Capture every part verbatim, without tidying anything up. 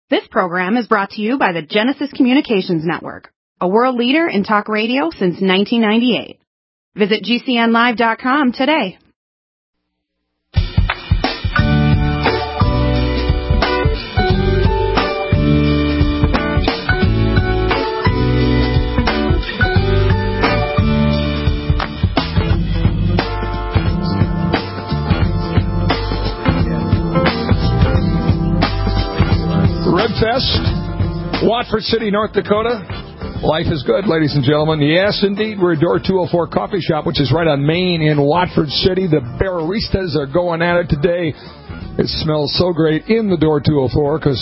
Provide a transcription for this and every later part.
This program is brought to you by the Genesis Communications Network, a world leader in talk radio since nineteen ninety-eight. Visit G C N live dot com today. Fest, Watford City, North Dakota. Life is good, ladies and gentlemen. Yes, indeed. We're at Door two oh four Coffee Shop, which is right on Main in Watford City. The Barristas are going at it today. It smells so great in the Door two oh four because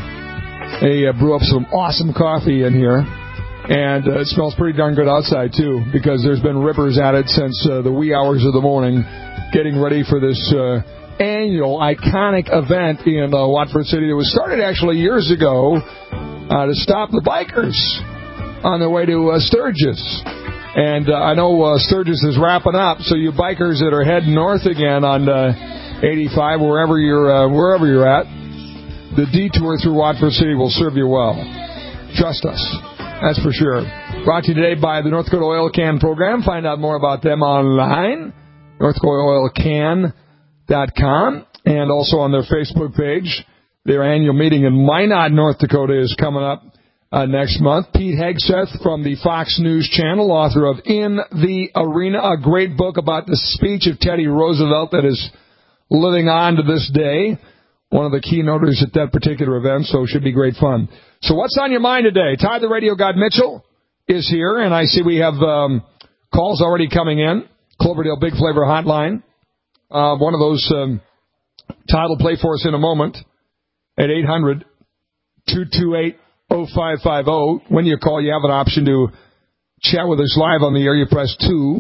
they uh, brew up some awesome coffee in here. And uh, it smells pretty darn good outside, too, because there's been rippers at it since uh, the wee hours of the morning getting ready for this uh annual iconic event in uh, Watford City. It was started actually years ago uh, to stop the bikers on their way to uh, Sturgis. And uh, I know uh, Sturgis is wrapping up, so you bikers that are heading north again on uh, eighty-five, wherever you're uh, wherever you're at, the detour through Watford City will serve you well. Trust us. That's for sure. Brought to you today by the North Dakota Oil Can Program. Find out more about them online, North Dakota Oil Can dot com, and also on their Facebook page. Their annual meeting in Minot, North Dakota is coming up uh, next month. Pete Hegseth from the Fox News Channel, author of In the Arena, a great book about the speech of Teddy Roosevelt that is living on to this day. One of the keynoters at that particular event, so it should be great fun. So what's on your mind today? Ty the Radio God Mitchell is here, and I see we have um, calls already coming in. Cloverdale Big Flavor Hotline. Uh, one of those um, title play for us in a moment at eight hundred, two two eight, oh five five oh. When you call, you have an option to chat with us live on the air. You press two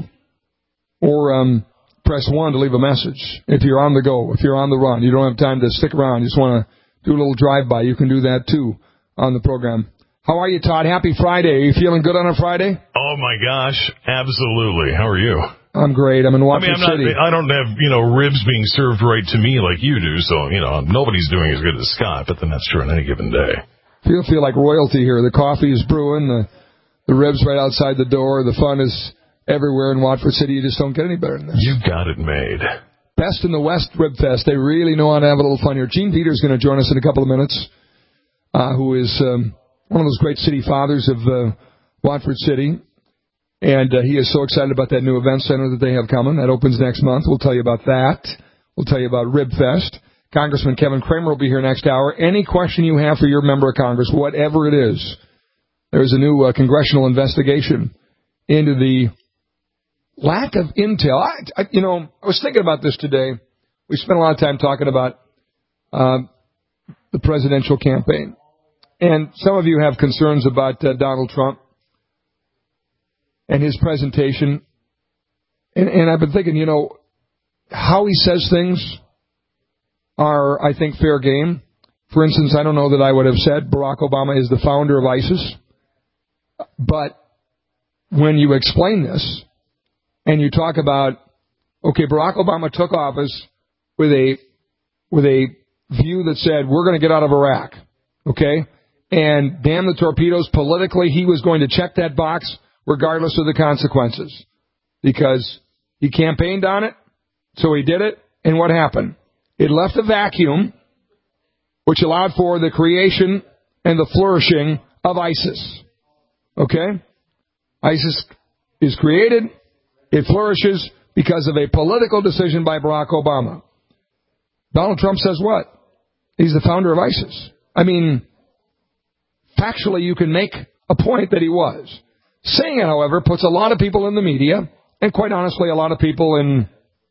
or um, press one to leave a message. If you're on the go, if you're on the run, you don't have time to stick around, you just want to do a little drive-by, you can do that too on the program. How are you, Todd? Happy Friday. Are you feeling good on a Friday? Oh, my gosh. Absolutely. How are you? I'm great. I'm in Watford I mean, I'm City. Not, I don't have, you know, ribs being served right to me like you do, so, you know, nobody's doing as good as Scott, but then that's true on any given day. Feel feel like royalty here. The coffee is brewing, the the ribs right outside the door, the fun is everywhere in Watford City. You just don't get any better than this. You got it made. Best in the West Rib Fest. They really know how to have a little fun here. Gene Peter's going to join us in a couple of minutes, uh, who is um, one of those great city fathers of uh, Watford City. And uh, he is so excited about that new event center that they have coming. That opens next month. We'll tell you about that. We'll tell you about Rib Fest. Congressman Kevin Kramer will be here next hour. Any question you have for your member of Congress, whatever it is, there's a new uh, congressional investigation into the lack of intel. I, I, you know, I was thinking about this today. We spent a lot of time talking about uh, the presidential campaign. And some of you have concerns about uh, Donald Trump and his presentation. And, and I've been thinking, you know, how he says things are, I think, fair game. For instance, I don't know that I would have said Barack Obama is the founder of ISIS. But when you explain this and you talk about, okay, Barack Obama took office with a with a view that said, we're going to get out of Iraq, okay? And damn the torpedoes, politically, he was going to check that box regardless of the consequences, because he campaigned on it, so he did it, and what happened? It left a vacuum, which allowed for the creation and the flourishing of ISIS. Okay? ISIS is created, it flourishes because of a political decision by Barack Obama. Donald Trump says what? He's the founder of ISIS. I mean, factually, you can make a point that he was. Saying it, however, puts a lot of people in the media, and quite honestly, a lot of people in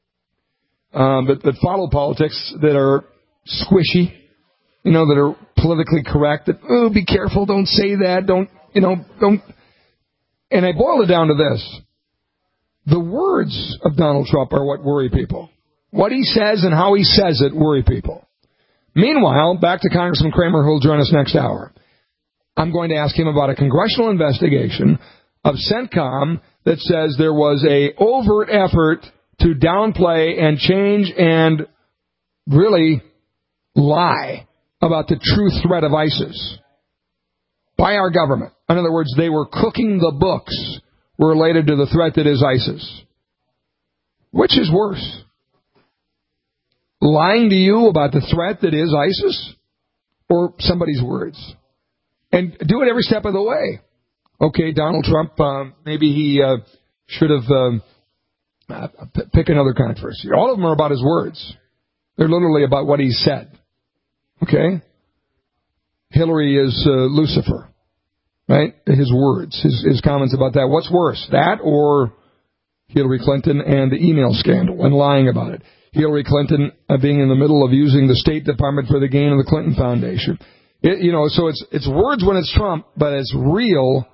um, that, that follow politics that are squishy, you know, that are politically correct, that, oh, be careful, don't say that, don't, you know, don't. And I boil it down to this. The words of Donald Trump are what worry people. What he says and how he says it worry people. Meanwhile, back to Congressman Kramer, who will join us next hour. I'm going to ask him about a congressional investigation of CENTCOM that says there was a overt effort to downplay and change and really lie about the true threat of ISIS by our government. In other words, they were cooking the books related to the threat that is ISIS. Which is worse? Lying to you about the threat that is ISIS, or somebody's words? And do it every step of the way. Okay, Donald Trump, uh, maybe he uh, should have um, uh, p- pick another controversy. All of them are about his words. They're literally about what he said. Okay? Hillary is uh, Lucifer, right? His words, his, his comments about that. What's worse, that or Hillary Clinton and the email scandal and lying about it? Hillary Clinton uh, being in the middle of using the State Department for the gain of the Clinton Foundation. It, you know, so it's it's words when it's Trump, but it's real,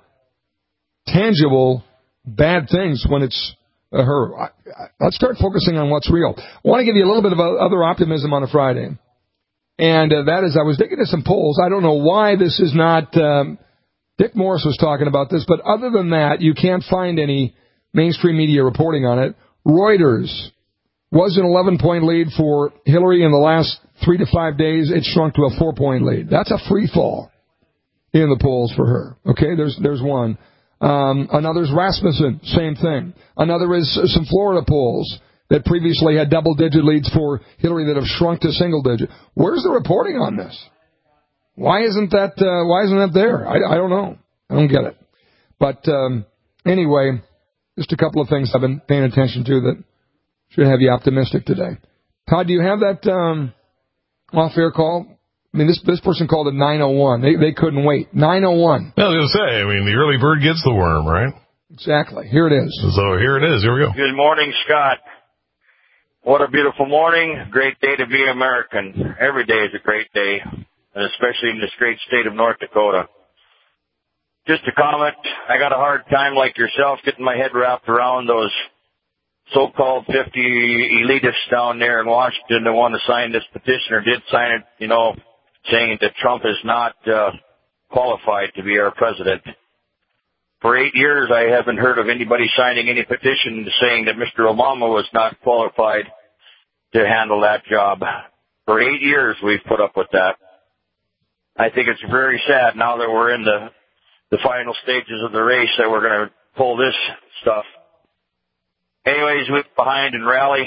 tangible, bad things when it's uh, her. I, I, let's start focusing on what's real. I want to give you a little bit of uh, other optimism on a Friday. And uh, that is, I was digging at some polls. I don't know why this is not, um, Dick Morris was talking about this, but other than that, you can't find any mainstream media reporting on it. Reuters was an eleven-point lead for Hillary in the last three to five days. It shrunk to a four-point lead. That's a free fall in the polls for her. Okay, there's there's one. Um, another's Rasmussen, same thing. Another is some Florida polls that previously had double-digit leads for Hillary that have shrunk to single-digit. Where's the reporting on this? Why isn't that? Uh, why isn't that there? I, I don't know. I don't get it. But um, anyway, just a couple of things I've been paying attention to that should have you optimistic today. Todd, do you have that um, off-air call? I mean, this this person called it nine oh one. They they couldn't wait. nine oh one. I was going to say, I mean, the early bird gets the worm, right? Exactly. Here it is. So here it is. Here we go. Good morning, Scott. What a beautiful morning. Great day to be an American. Every day is a great day, and especially in this great state of North Dakota. Just a comment. I got a hard time, like yourself, getting my head wrapped around those so-called fifty elitists down there in Washington that want to sign this petition or did sign it, you know, saying that Trump is not uh, qualified to be our president. For eight years, I haven't heard of anybody signing any petition saying that Mister Obama was not qualified to handle that job. For eight years, we've put up with that. I think it's very sad now that we're in the, the final stages of the race that we're going to pull this stuff. Anyways, we get behind and rally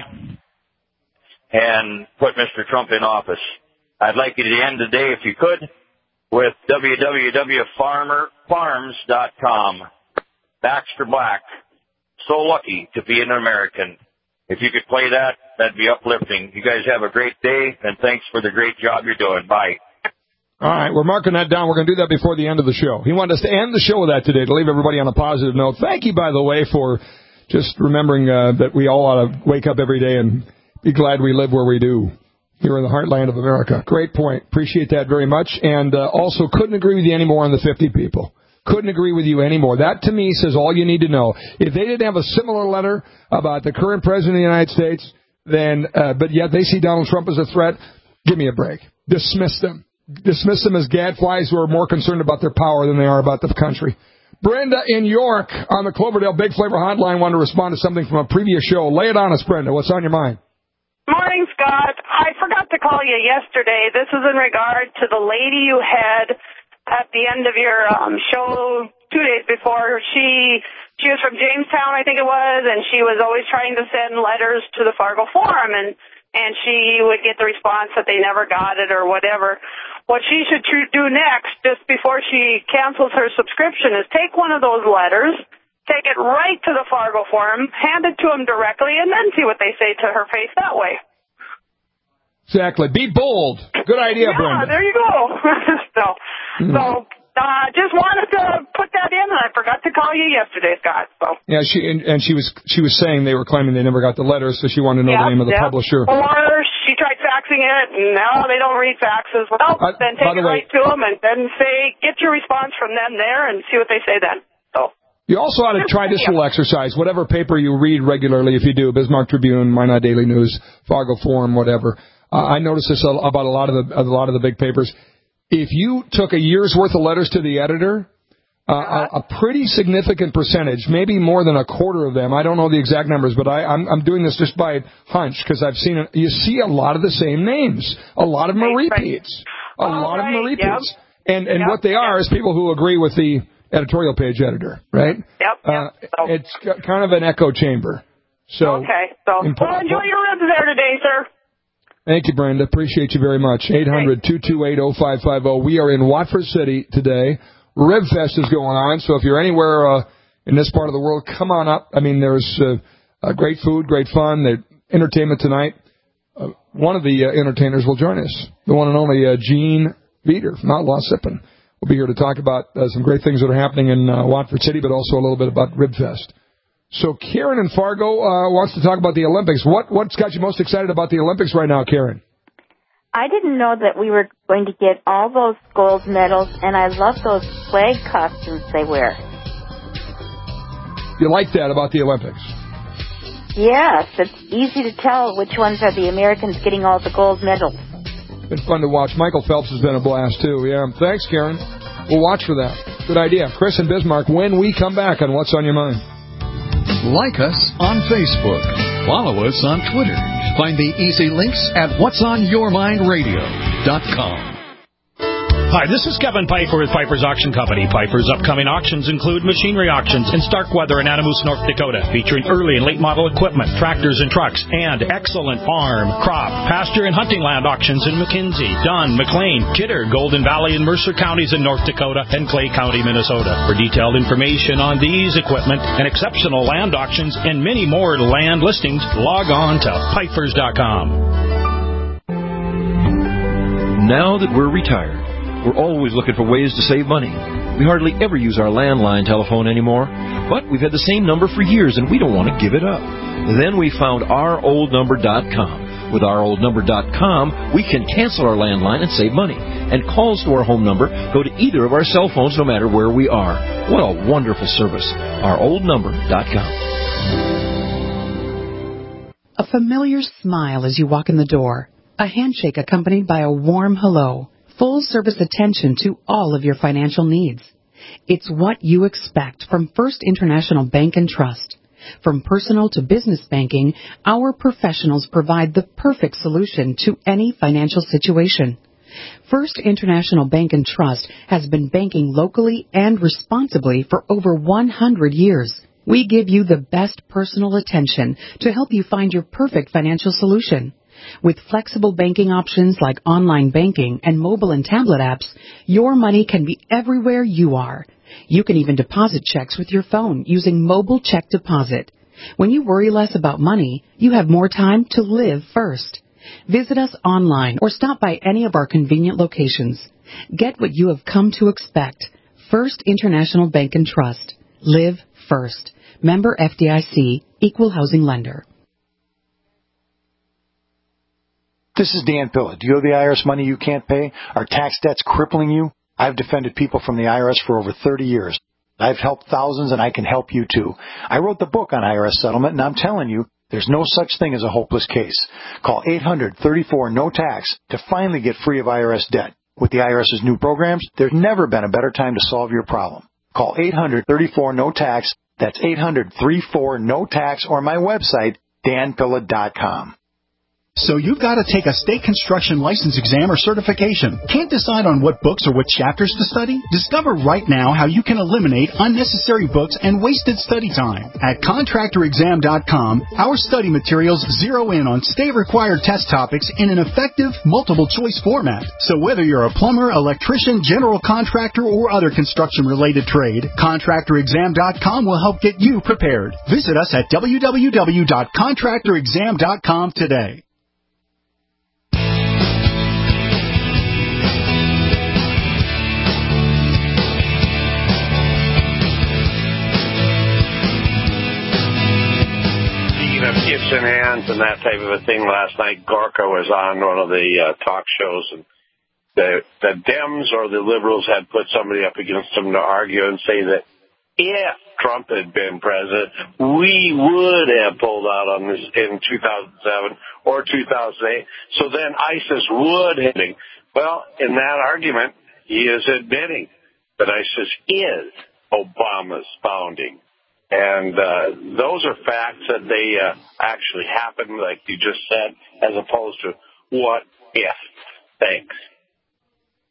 and put Mister Trump in office. I'd like you to end the day, if you could, with w w w dot farmer farms dot com. Baxter Black. So lucky to be an American. If you could play that, that'd be uplifting. You guys have a great day, and thanks for the great job you're doing. Bye. All right, we're marking that down. We're going to do that before the end of the show. He wanted us to end the show with that today, to leave everybody on a positive note. Thank you, by the way, for just remembering uh, that we all ought to wake up every day and be glad we live where we do, here in the heartland of America. Great point. Appreciate that very much. And uh, also couldn't agree with you anymore on the fifty people. Couldn't agree with you anymore. That, to me, says all you need to know. If they didn't have a similar letter about the current president of the United States, then, uh, but yet they see Donald Trump as a threat, give me a break. Dismiss them. Dismiss them as gadflies who are more concerned about their power than they are about the country. Brenda in York on the Cloverdale Big Flavor Hotline wanted to respond to something from a previous show. Lay it on us, Brenda. What's on your mind? Morning, Scott. I forgot to call you yesterday. This is in regard to the lady you had at the end of your um, show two days before. She she was from Jamestown, I think it was, and she was always trying to send letters to the Fargo Forum, and, and she would get the response that they never got it or whatever. What she should tr- do next, just before she cancels her subscription, is take one of those letters, take it right to the Fargo Forum, hand it to them directly, and then see what they say to her face that way. Exactly. Be bold. Good idea, yeah, Brenda. Yeah, there you go. so, mm. so uh, just wanted to put that in, and I forgot to call you yesterday, Scott. So. Yeah, she and, and she was she was saying they were claiming they never got the letter, so she wanted to know yep, the name of the yep. publisher. Or she tried faxing it, and no, they don't read faxes. Well, uh, then take it way, right to them, and then say, get your response from them there, and see what they say then. So. You also ought to try this little exercise. Whatever paper you read regularly, if you do, Bismarck Tribune, Minot Daily News, Fargo Forum, whatever. Uh, I noticed this about a lot of the a lot of the big papers. If you took a year's worth of letters to the editor, uh, a, a pretty significant percentage, maybe more than a quarter of them, I don't know the exact numbers, but I, I'm, I'm doing this just by hunch because I've seen it. You see a lot of the same names. A lot of them are repeats. A lot right. of them are repeats. Yep. And and yep. what they are yep. is people who agree with the editorial page editor, right? Yep. yep. Uh, so. It's kind of an echo chamber. So okay. So well, enjoy your ribs there today, sir. Thank you, Brenda. Appreciate you very much. eight hundred, two two eight, oh five five oh. We are in Watford City today. Rib Fest is going on, so if you're anywhere uh, in this part of the world, come on up. I mean, there's uh, uh, great food, great fun, there's entertainment tonight. Uh, one of the uh, entertainers will join us, the one and only uh, Gene Veter from Outlaw Sippin'. We'll be here to talk about uh, some great things that are happening in uh, Watford City, but also a little bit about Rib Fest. So Karen in Fargo uh, wants to talk about the Olympics. What, what's got you most excited about the Olympics right now, Karen? I didn't know that we were going to get all those gold medals, and I love those flag costumes they wear. You like that about the Olympics? Yes, it's easy to tell which ones are the Americans getting all the gold medals. Been fun to watch. Michael Phelps has been a blast, too. Yeah, thanks, Karen. We'll watch for that. Good idea. Chris and Bismarck, when we come back on What's on Your Mind. Like us on Facebook. Follow us on Twitter. Find the easy links at whats on your mind radio dot com. Hi, this is Kevin Piper with Piper's Auction Company. Piper's upcoming auctions include machinery auctions in Starkweather and Anamoose, North Dakota, featuring early and late model equipment, tractors and trucks, and excellent farm, crop, pasture, and hunting land auctions in McKinsey, Dunn, McLean, Kidder, Golden Valley, and Mercer counties in North Dakota, and Clay County, Minnesota. For detailed information on these equipment and exceptional land auctions and many more land listings, log on to pipers dot com. Now that we're retired, we're always looking for ways to save money. We hardly ever use our landline telephone anymore, but we've had the same number for years and we don't want to give it up. Then we found our old number dot com. With our old number dot com, we can cancel our landline and save money. And calls to our home number go to either of our cell phones no matter where we are. What a wonderful service. our old number dot com. A familiar smile as you walk in the door. A handshake accompanied by a warm hello. Full-service attention to all of your financial needs. It's what you expect from First International Bank and Trust. From personal to business banking, our professionals provide the perfect solution to any financial situation. First International Bank and Trust has been banking locally and responsibly for over one hundred years. We give you the best personal attention to help you find your perfect financial solution. With flexible banking options like online banking and mobile and tablet apps, your money can be everywhere you are. You can even deposit checks with your phone using mobile check deposit. When you worry less about money, you have more time to live first. Visit us online or stop by any of our convenient locations. Get what you have come to expect. First International Bank and Trust. Live first. Member F D I C, Equal Housing Lender. This is Dan Pilla. Do you owe the I R S money you can't pay? Are tax debts crippling you? I've defended people from the I R S for over thirty years. I've helped thousands, and I can help you, too. I wrote the book on I R S settlement, and I'm telling you, there's no such thing as a hopeless case. Call eight hundred, thirty-four, no tax to finally get free of I R S debt. With the I R S's new programs, there's never been a better time to solve your problem. Call eight hundred, thirty-four, no tax. That's eight hundred, thirty-four, no tax, or my website, dan pilla dot com. So you've got to take a state construction license exam or certification. Can't decide on what books or what chapters to study? Discover right now how you can eliminate unnecessary books and wasted study time. At contractor exam dot com, our study materials zero in on state-required test topics in an effective, multiple-choice format. So whether you're a plumber, electrician, general contractor, or other construction-related trade, contractor exam dot com will help get you prepared. Visit us at w w w dot contractor exam dot com today. Gifts in hands and that type of a thing. Last night, Gorka was on one of the uh, talk shows, and the the Dems or the Liberals had put somebody up against them to argue and say that if Trump had been president, we would have pulled out on this in two thousand seven or two thousand eight. So then ISIS would have. Well, in that argument, he is admitting that ISIS is Obama's founding. And uh, those are facts that they uh, actually happened, like you just said, as opposed to what if. Thanks.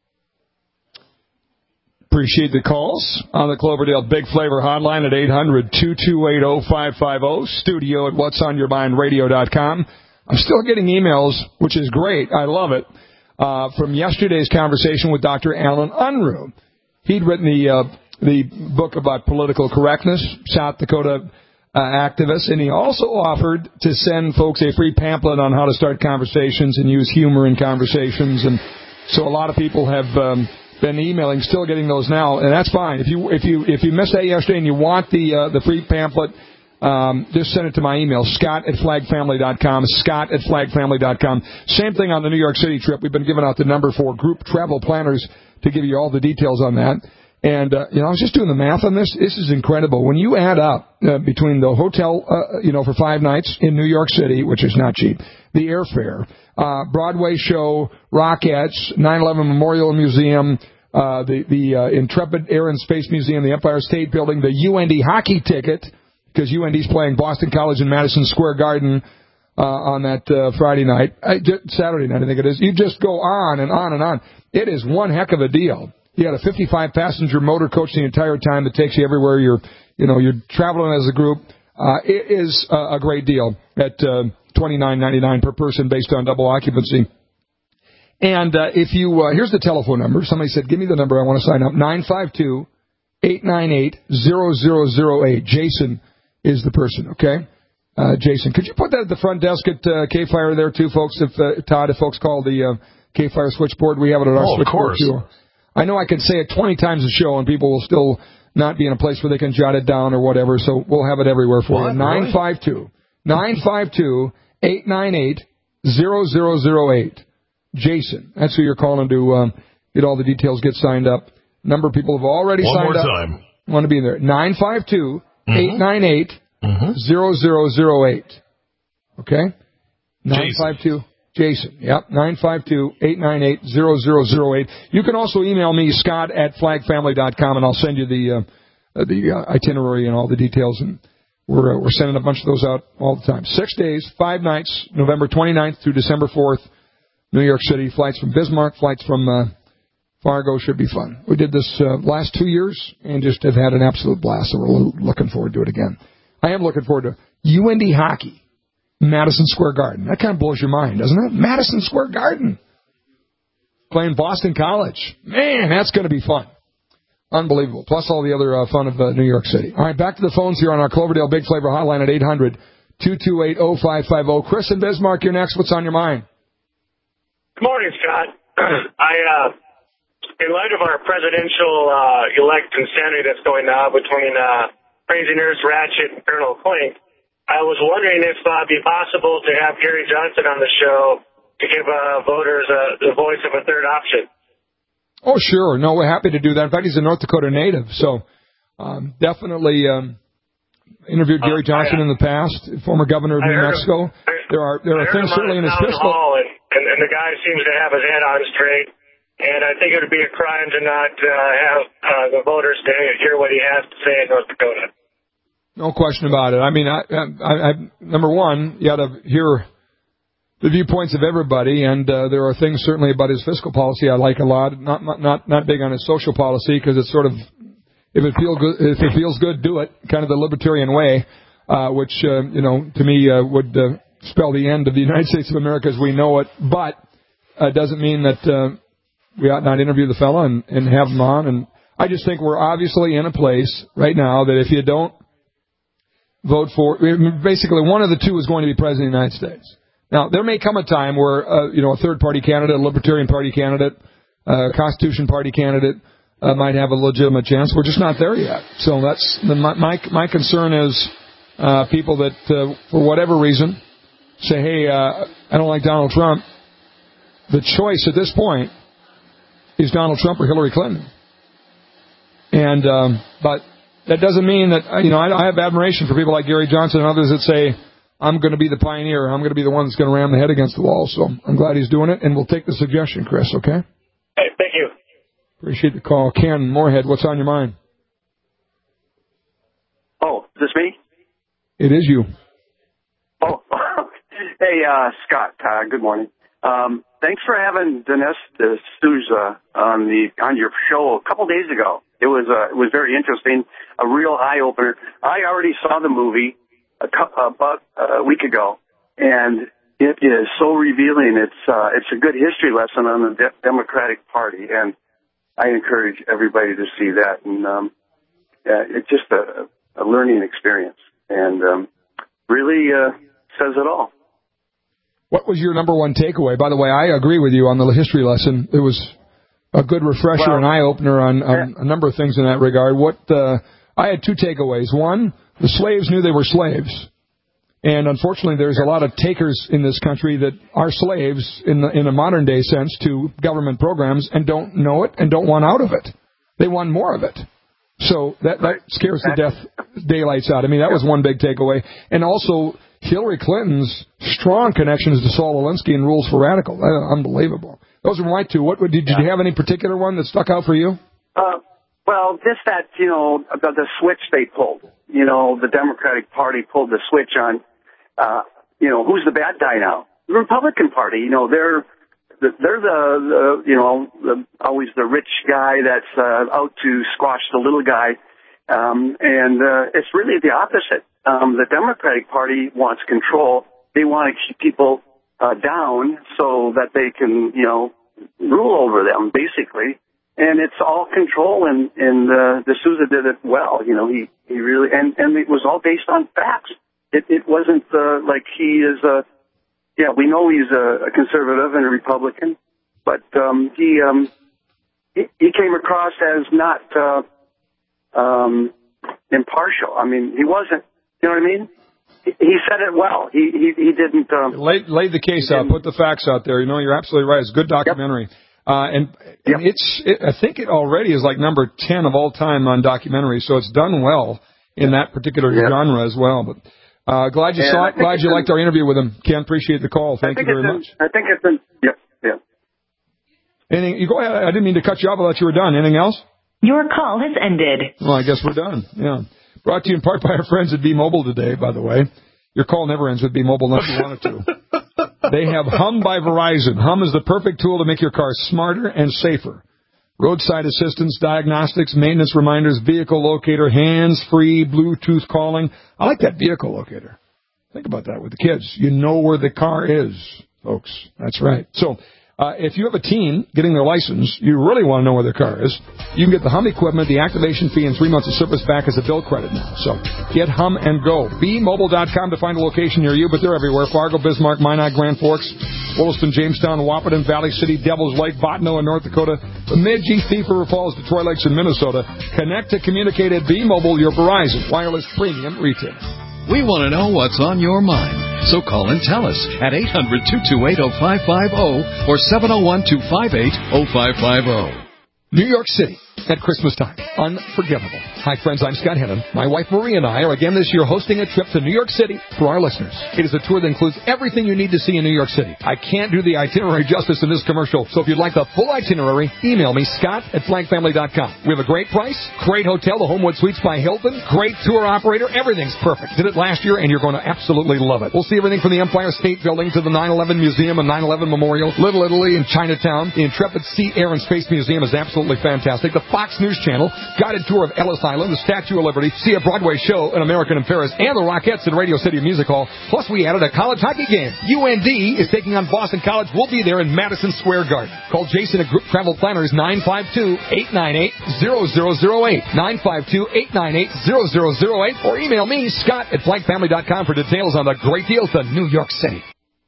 Appreciate the calls on the Cloverdale Big Flavor Hotline at eight hundred, two two eight, oh five five oh, studio at whats on your mind radio dot com. I'm still getting emails, which is great. I love it, uh, from yesterday's conversation with Doctor Alan Unruh. He'd written the uh, the book about political correctness, South Dakota uh, activist, and he also offered to send folks a free pamphlet on how to start conversations and use humor in conversations. And so a lot of people have um, been emailing, still getting those now, and that's fine. If you if you if you missed that yesterday and you want the uh, the free pamphlet, um, just send it to my email, Scott at flag family dot com, Scott at flag family dot com. Same thing on the New York City trip. We've been giving out the number for group travel planners to give you all the details on that. And, uh, you know, I was just doing the math on this. This is incredible. When you add up uh, between the hotel, uh, you know, for five nights in New York City, which is not cheap, the airfare, uh, Broadway show, Rockettes, nine eleven Memorial Museum, uh, the, the uh, Intrepid Air and Space Museum, the Empire State Building, the U N D hockey ticket, because U N D's playing Boston College in Madison Square Garden uh, on that uh, Friday night, uh, Saturday night, I think it is. You just go on and on and on. It is one heck of a deal. You got a fifty-five passenger motor coach the entire time that takes you everywhere you're, you know, you're traveling as a group. Uh, it is uh, a great deal at uh, twenty-nine ninety-nine per person based on double occupancy. And uh, if you, uh, here's the telephone number. Somebody said, give me the number. I want to sign up. nine five two, eight nine eight, zero zero zero eight. Jason is the person, okay? Uh, Jason, could you put that at the front desk at uh, K-Fire there too, folks? If uh, Todd, if folks call the uh, K-Fire switchboard, we have it at our oh, switchboard too. I know I can say it twenty times a show and people will still not be in a place where they can jot it down or whatever, so we'll have it everywhere for what? you. nine five two, nine five two, eight nine eight, zero zero zero eight. Jason, that's who you're calling to um, get all the details, get signed up. Number of people have already One signed more up. time. Want to be there. nine five two, eight nine eight, zero zero zero eight. Okay? nine five two. Jason, yep, nine five two, eight nine eight, zero zero zero eight. You can also email me, Scott at flag family dot com, and I'll send you the uh, the uh, itinerary and all the details. And we're uh, we're sending a bunch of those out all the time. Six days, five nights, November twenty-ninth through December fourth, New York City. Flights from Bismarck, flights from uh, Fargo. Should be fun. We did this uh, last two years and just have had an absolute blast, so we're looking forward to it again. I am looking forward to U N D hockey. Madison Square Garden. That kind of blows your mind, doesn't it? Madison Square Garden. Playing Boston College. Man, that's going to be fun. Unbelievable. Plus all the other uh, fun of uh, New York City. All right, back to the phones here on our Cloverdale Big Flavor Hotline at eight hundred, two two eight, oh five five oh. Chris and Bismarck, you're next. What's on your mind? Good morning, Scott. I, uh, in light of our presidential uh, elect insanity that's going on between uh, Crazy Nurse Ratchet and Colonel Clink, I was wondering if uh, it'd be possible to have Gary Johnson on the show to give uh, voters uh, the voice of a third option. Oh, sure. No, we're happy to do that. In fact, he's a North Dakota native, so um, definitely um, interviewed Gary Johnson uh, I, in the past, former governor of New Mexico. Him, I, there are there are things certainly in his fiscal. Hall and, and, and the guy seems to have his head on straight, and I think it would be a crime to not uh, have uh, the voters to hear what he has to say in North Dakota. No question about it. I mean, I, I, I, number one, you got to hear the viewpoints of everybody, and uh, there are things certainly about his fiscal policy I like a lot. Not not not big on his social policy because it's sort of if it feels good, if it feels good, do it. Kind of the libertarian way, uh, which uh, you know to me uh, would uh, spell the end of the United States of America as we know it. But uh, doesn't mean that uh, we ought not interview the fella and, and have him on. And I just think we're obviously in a place right now that if you don't vote for, basically one of the two is going to be president of the United States. Now, there may come a time where, uh, you know, a third-party candidate, a Libertarian Party candidate, a Constitution Party candidate uh, might have a legitimate chance. We're just not there yet. So that's the, my, my my concern is uh, people that, uh, for whatever reason, say, hey, uh, I don't like Donald Trump. The choice at this point is Donald Trump or Hillary Clinton. And, um, but that doesn't mean that, you know, I, I have admiration for people like Gary Johnson and others that say, I'm going to be the pioneer. I'm going to be the one that's going to ram the head against the wall. So I'm glad he's doing it, and we'll take the suggestion, Chris, okay? Hey, thank you. Appreciate the call. Ken Moorhead, what's on your mind? Oh, is this me? It is you. Oh, hey, uh, Scott, uh, good morning. Um, thanks for having Dinesh D'Souza on the on your show a couple days ago. It was uh, it was very interesting, a real eye opener. I already saw the movie a couple, about a week ago, and it is so revealing. It's uh, it's a good history lesson on the De- Democratic Party, and I encourage everybody to see that. And um, yeah, it's just a, a learning experience, and um, really uh, says it all. What was your number one takeaway? By the way, I agree with you on the history lesson. It was a good refresher well, and eye-opener on, on a number of things in that regard. What uh, I had two takeaways. One, the slaves knew they were slaves. And unfortunately, there's a lot of takers in this country that are slaves in, the, in a modern-day sense to government programs and don't know it and don't want out of it. They want more of it. So that, that scares the death daylights out. I mean, that was one big takeaway. And also, Hillary Clinton's strong connections to Saul Alinsky and Rules for Radical. Uh, unbelievable. Those are my two. What did, did you have any particular one that stuck out for you? Uh, well, just that, you know, the, the switch they pulled. You know, the Democratic Party pulled the switch on, uh, you know, who's the bad guy now? The Republican Party. You know, they're they're the, the you know, the, always the rich guy that's uh, out to squash the little guy. Um, and uh, it's really the opposite. Um, the Democratic Party wants control. They want to keep people uh, down so that they can, you know, rule over them, basically. And it's all control, and, and uh, D'Souza did it well. You know, he, he really, and, and it was all based on facts. It, it wasn't uh, like he is a, yeah, we know he's a, a conservative and a Republican, but um, he, um, he he came across as not uh, um, impartial. I mean, he wasn't. You know what I mean? He, he said it well. He he, he didn't. Um, laid, laid the case out, put the facts out there. You know, you're absolutely right. It's a good documentary. Yep. Uh, and yep. and it's, it, I think it already is like number ten of all time on documentaries, so it's done well in that particular yep. genre as well. But uh, glad you and saw it. Glad you liked our interview with him. Ken, appreciate the call. Thank you very in, much. I think it's been, yep, yeah. Anything, you go ahead. I didn't mean to cut you off. I thought you were done. Anything else? Your call has ended. Well, I guess we're done. Yeah. Brought to you in part by our friends at B-Mobile today, by the way. Your call never ends with B-Mobile unless you want it to. They have Hum by Verizon. Hum is the perfect tool to make your car smarter and safer. Roadside assistance, diagnostics, maintenance reminders, vehicle locator, hands-free, Bluetooth calling. I like that vehicle locator. Think about that with the kids. You know where the car is, folks. That's right. So uh, if you have a teen getting their license, you really want to know where their car is. You can get the Hum equipment, the activation fee, and three months of service back as a bill credit now. So get Hum and go. B mobile dot com to find a location near you, but they're everywhere. Fargo, Bismarck, Minot, Grand Forks, Williston, Jamestown, Wahpeton, Valley City, Devils Lake, Bottineau in North Dakota, Bemidji, Thief River Falls, Detroit Lakes in Minnesota. Connect to communicate at B-Mobile, your Verizon wireless premium retailer. We want to know what's on your mind, so call and tell us at eight hundred, two two eight, oh five five oh or seven oh one, two five eight, oh five five oh. New York City at Christmas time. Unforgettable. Hi, friends. I'm Scott Hennon. My wife Marie and I are again this year hosting a trip to New York City for our listeners. It is a tour that includes everything you need to see in New York City. I can't do the itinerary justice in this commercial, so if you'd like the full itinerary, email me, Scott at flag family dot com. We have a great price, great hotel, the Homewood Suites by Hilton, great tour operator. Everything's perfect. Did it last year, and you're going to absolutely love it. We'll see everything from the Empire State Building to the nine eleven Museum and nine eleven Memorial, Little Italy and Chinatown. The Intrepid Sea, Air, and Space Museum is absolutely fantastic. The Fox News Channel, guided tour of Ellis Island, the Statue of Liberty, see a Broadway show, An American in Paris, and the Rockettes at Radio City Music Hall. Plus, we added a college hockey game. U N D is taking on Boston College. We'll be there in Madison Square Garden. Call Jason at Group Travel Planners, nine five two, eight nine eight, zero zero zero eight, nine five two, eight nine eight, zero zero zero eight, or email me, Scott at flag family dot com for details on the great deals to New York City.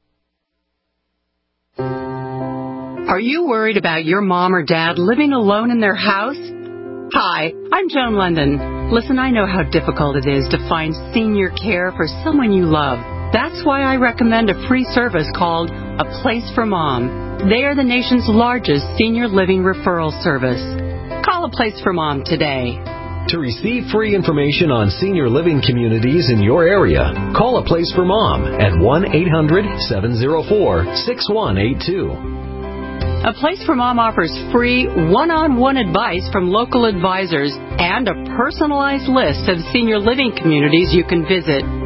Are you worried about your mom or dad living alone in their house? Hi, I'm Joan London. Listen, I know how difficult it is to find senior care for someone you love. That's why I recommend a free service called A Place for Mom. They are the nation's largest senior living referral service. Call A Place for Mom today. To receive free information on senior living communities in your area, call A Place for Mom at one eight hundred, seven oh four, six one eight two. A Place for Mom offers free one-on-one advice from local advisors and a personalized list of senior living communities you can visit.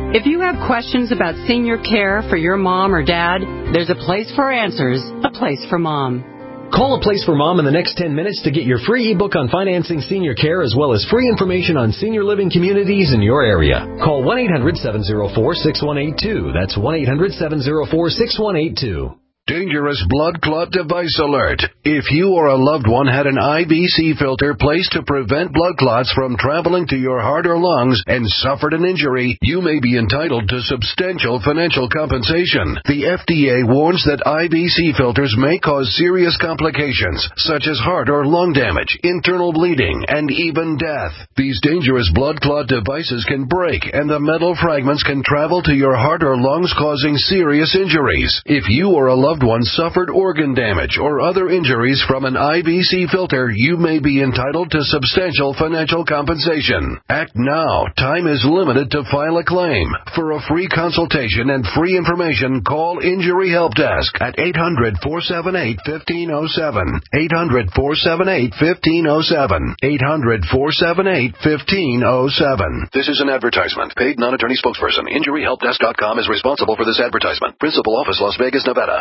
If you have questions about senior care for your mom or dad, there's a place for answers, a place for mom. Call A Place for Mom in the next ten minutes to get your free ebook on financing senior care as well as free information on senior living communities in your area. Call one eight hundred seven oh four six one eight two. That's one eight hundred seven oh four six one eight two. Dangerous blood clot device alert. If you or a loved one had an I B C filter placed to prevent blood clots from traveling to your heart or lungs and suffered an injury, you may be entitled to substantial financial compensation. The F D A warns that I B C filters may cause serious complications, such as heart or lung damage, internal bleeding, and even death. These dangerous blood clot devices can break, and the metal fragments can travel to your heart or lungs, causing serious injuries. If you or a loved one suffered organ damage or other injuries from an I B C filter, you may be entitled to substantial financial compensation. Act now. Time is limited to file a claim. For a free consultation and free information, call Injury Help Desk at eight hundred, four seven eight, one five oh seven. eight hundred, four seven eight, one five oh seven. eight hundred, four seven eight, one five oh seven. This is an advertisement. Paid non-attorney spokesperson. Injury Help Desk dot com is responsible for this advertisement. Principal office, Las Vegas, Nevada.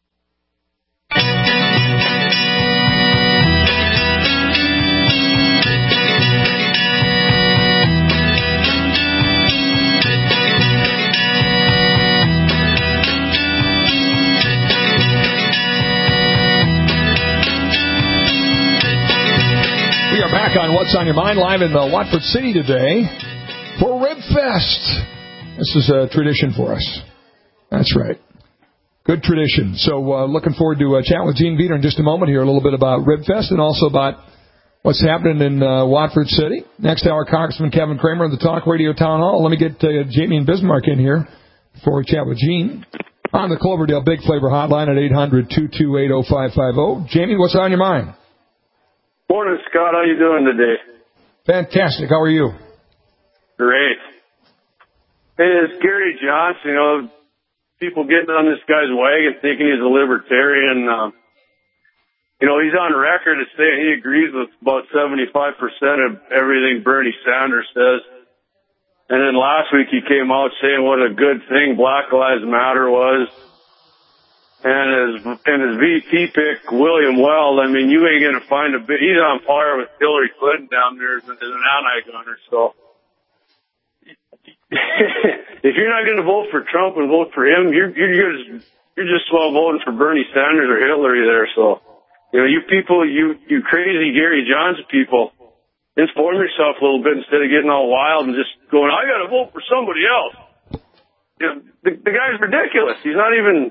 We are back on What's on Your Mind, live in the Watford City today for Rib Fest. This is a tradition for us. That's right. Good tradition. So uh, looking forward to uh, chatting with Gene Veter in just a moment here, a little bit about Rib Fest and also about what's happening in uh, Watford City. Next hour, Congressman Kevin Kramer in the Talk Radio Town Hall. Let me get uh, Jamie and Bismarck in here before we chat with Gene. On the Cloverdale Big Flavor Hotline at eight hundred, two two eight, oh five five oh. Jamie, what's on your mind? Morning, Scott. How you doing today? Fantastic. How are you? Great. Hey, it's Gary Johnson. You know, people getting on this guy's wagon thinking he's a libertarian. Um, you know, he's on record as saying he agrees with about seventy-five percent of everything Bernie Sanders says. And then last week he came out saying what a good thing Black Lives Matter was. And his, and his V P pick, William Weld, I mean, you ain't going to find a bit. He's on par with Hillary Clinton down there as an anti-gunner. So if you're not going to vote for Trump and vote for him, you're, you're just, you're just well voting for Bernie Sanders or Hillary there. So, you know, you people, you, you crazy Gary Johnson people, inform yourself a little bit instead of getting all wild and just going, I got to vote for somebody else. You know, the, the guy's ridiculous. He's not even,